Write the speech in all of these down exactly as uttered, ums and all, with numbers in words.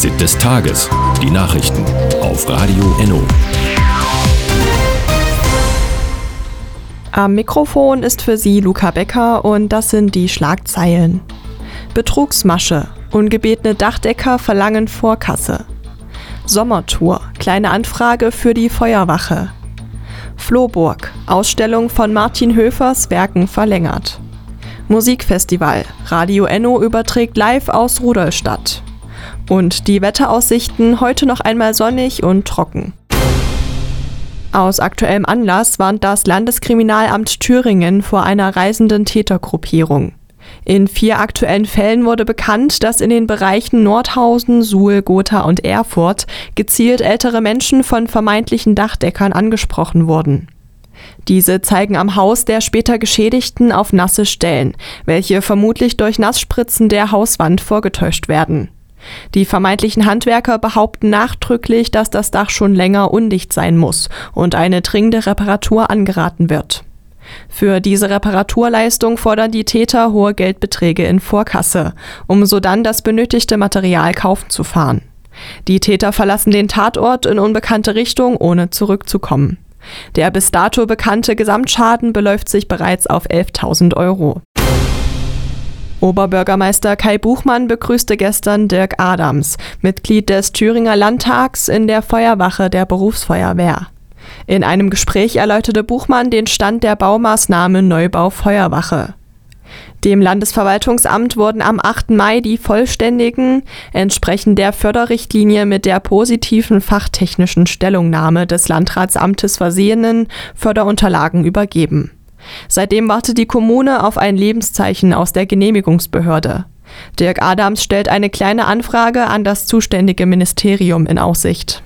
Fazit des Tages. Die Nachrichten auf Radio Enno. Am Mikrofon ist für Sie Luca Becker und das sind die Schlagzeilen. Betrugsmasche. Ungebetene Dachdecker verlangen Vorkasse. Sommertour. Kleine Anfrage für die Feuerwache. Flohburg. Ausstellung von Martin Höfers Werken verlängert. Musikfestival. Radio Enno überträgt live aus Rudolstadt. Und die Wetteraussichten: heute noch einmal sonnig und trocken. Aus aktuellem Anlass warnt das Landeskriminalamt Thüringen vor einer reisenden Tätergruppierung. In vier aktuellen Fällen wurde bekannt, dass in den Bereichen Nordhausen, Suhl, Gotha und Erfurt gezielt ältere Menschen von vermeintlichen Dachdeckern angesprochen wurden. Diese zeigen am Haus der später Geschädigten auf nasse Stellen, welche vermutlich durch Nassspritzen der Hauswand vorgetäuscht werden. Die vermeintlichen Handwerker behaupten nachdrücklich, dass das Dach schon länger undicht sein muss und eine dringende Reparatur angeraten wird. Für diese Reparaturleistung fordern die Täter hohe Geldbeträge in Vorkasse, um sodann das benötigte Material kaufen zu fahren. Die Täter verlassen den Tatort in unbekannte Richtung, ohne zurückzukommen. Der bis dato bekannte Gesamtschaden beläuft sich bereits auf elftausend Euro. Oberbürgermeister Kai Buchmann begrüßte gestern Dirk Adams, Mitglied des Thüringer Landtags, in der Feuerwache der Berufsfeuerwehr. In einem Gespräch erläuterte Buchmann den Stand der Baumaßnahme Neubau Feuerwache. Dem Landesverwaltungsamt wurden am achten Mai die vollständigen, entsprechend der Förderrichtlinie mit der positiven fachtechnischen Stellungnahme des Landratsamtes versehenen Förderunterlagen übergeben. Seitdem wartet die Kommune auf ein Lebenszeichen aus der Genehmigungsbehörde. Dirk Adams stellt eine kleine Anfrage an das zuständige Ministerium in Aussicht.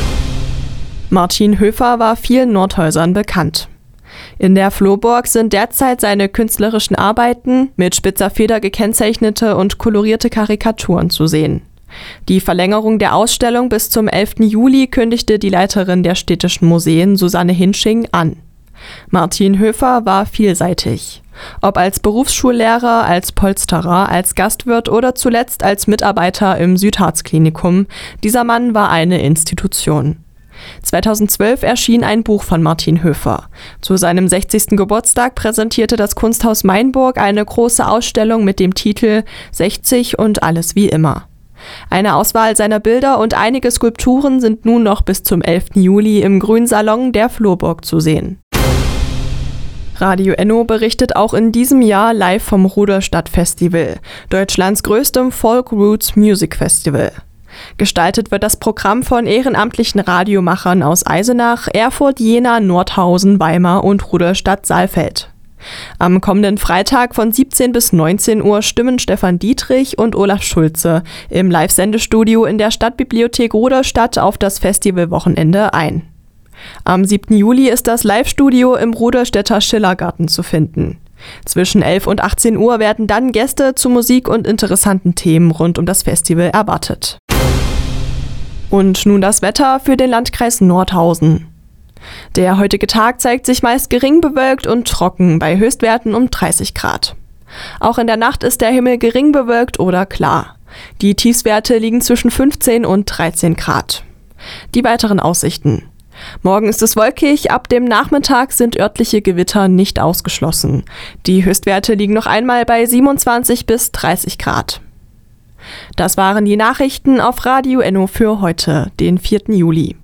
Martin Höfer war vielen Nordhäusern bekannt. In der Flohburg sind derzeit seine künstlerischen Arbeiten mit spitzer Feder gekennzeichnete und kolorierte Karikaturen zu sehen. Die Verlängerung der Ausstellung bis zum elften Juli kündigte die Leiterin der städtischen Museen, Susanne Hinsching, an. Martin Höfer war vielseitig. Ob als Berufsschullehrer, als Polsterer, als Gastwirt oder zuletzt als Mitarbeiter im Südharz-Klinikum, dieser Mann war eine Institution. zweitausendzwölf erschien ein Buch von Martin Höfer. Zu seinem sechzigsten Geburtstag präsentierte das Kunsthaus Mainburg eine große Ausstellung mit dem Titel sechzig und alles wie immer. Eine Auswahl seiner Bilder und einige Skulpturen sind nun noch bis zum elften Juli im Grünsalon der Flohburg zu sehen. Radio Enno berichtet auch in diesem Jahr live vom Rudolstadt Festival, Deutschlands größtem Folk Roots Music Festival. Gestaltet wird das Programm von ehrenamtlichen Radiomachern aus Eisenach, Erfurt, Jena, Nordhausen, Weimar und Rudolstadt-Saalfeld. Am kommenden Freitag von siebzehn bis neunzehn Uhr stimmen Stefan Dietrich und Olaf Schulze im Live-Sendestudio in der Stadtbibliothek Rudolstadt auf das Festivalwochenende ein. Am siebten Juli ist das Live-Studio im Rudolstädter Schillergarten zu finden. Zwischen elf und achtzehn Uhr werden dann Gäste zu Musik und interessanten Themen rund um das Festival erwartet. Und nun das Wetter für den Landkreis Nordhausen. Der heutige Tag zeigt sich meist gering bewölkt und trocken bei Höchstwerten um dreißig Grad. Auch in der Nacht ist der Himmel gering bewölkt oder klar. Die Tiefstwerte liegen zwischen fünfzehn und dreizehn Grad. Die weiteren Aussichten: Morgen ist es wolkig, ab dem Nachmittag sind örtliche Gewitter nicht ausgeschlossen. Die Höchstwerte liegen noch einmal bei siebenundzwanzig bis dreißig Grad. Das waren die Nachrichten auf Radio Enno für heute, den vierten Juli.